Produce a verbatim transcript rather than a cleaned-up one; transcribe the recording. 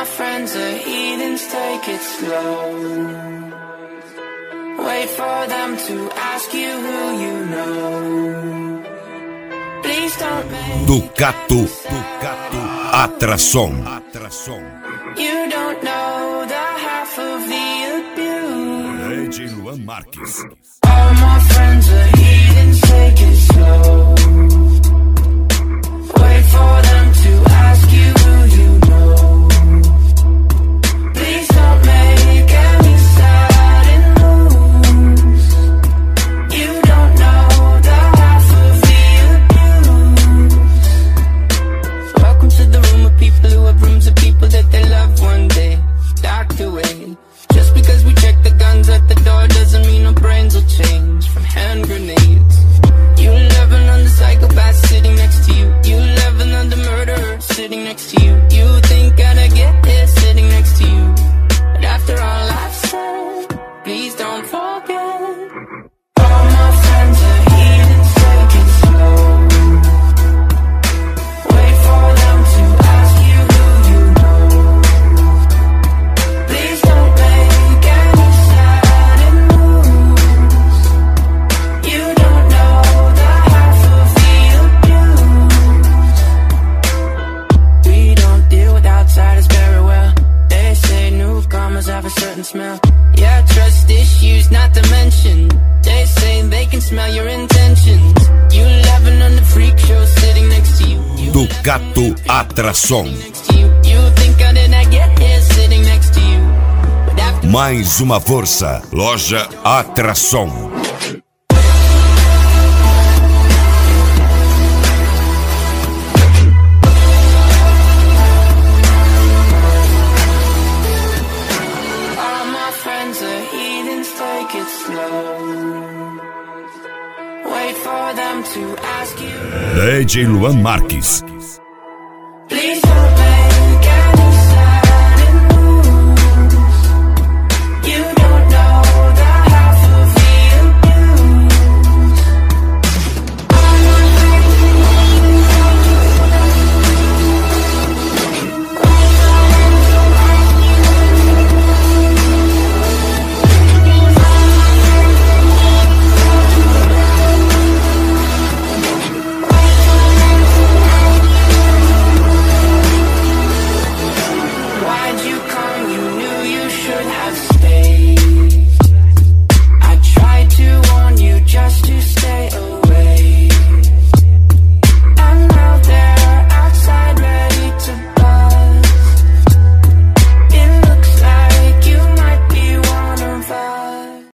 my friends are heathens, take it slow. Wait for them to ask you who you know. Please don't make Ducato, Ducato, Atração, Atração. You don't know the half of the abuse. D J Luan Marques. All my friends are heathens, take it slow. Wait for them to ask you who you know. Please don't make any sudden moves. You don't know the half of the abuse. Welcome to the room of people who have rooms of people that they love one day docked away. Just because we check the guns at the door doesn't mean our brains will change from hand grenades. You love another psychopath sitting next to you. You love another murderer sitting next to you. You think I'd get here sitting next to you. But after all I've said, please don't forget. All my friends are heathens, take it slow. Wait for them to ask you who you know. Please don't make any sudden moves. You don't know the half of the abuse. We don't deal with outsiders very well. They say newcomers have a certain smell. Yeah, trust issues not to mention. They say they can smell your intentions. You laughing on the freak show sitting next to you. You Ducato, Atração. next to you. You think I did not get here sitting next to you. But after Mais uma força, Loja Atração. all my friends are heathens, take it slow. Wait for them to ask you. D J Luan Marques.